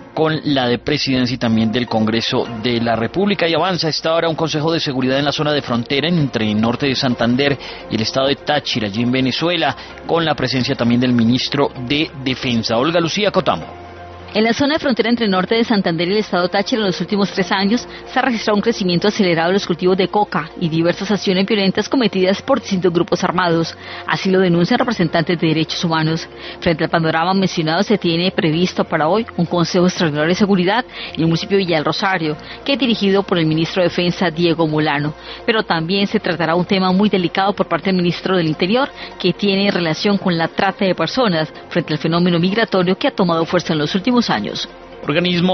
con la de Presidencia y también del Congreso de la República. Y avanza a esta hora un Consejo de Seguridad en la zona de frontera entre el norte de Santander y el estado de Táchira, allí en Venezuela, con la presencia también del ministro de Defensa. Olga Lucía Cotamo. En la zona de frontera entre el norte de Santander y el estado Táchira en los últimos 3 años se ha registrado un crecimiento acelerado de los cultivos de coca y diversas acciones violentas cometidas por distintos grupos armados. Así lo denuncian representantes de derechos humanos. Frente al panorama mencionado se tiene previsto para hoy un Consejo Extraordinario de Seguridad en el municipio de Villa del Rosario, que es dirigido por el ministro de Defensa Diego Molano. Pero también se tratará un tema muy delicado por parte del ministro del Interior, que tiene relación con la trata de personas frente al fenómeno migratorio que ha tomado fuerza en los últimos años. Organismo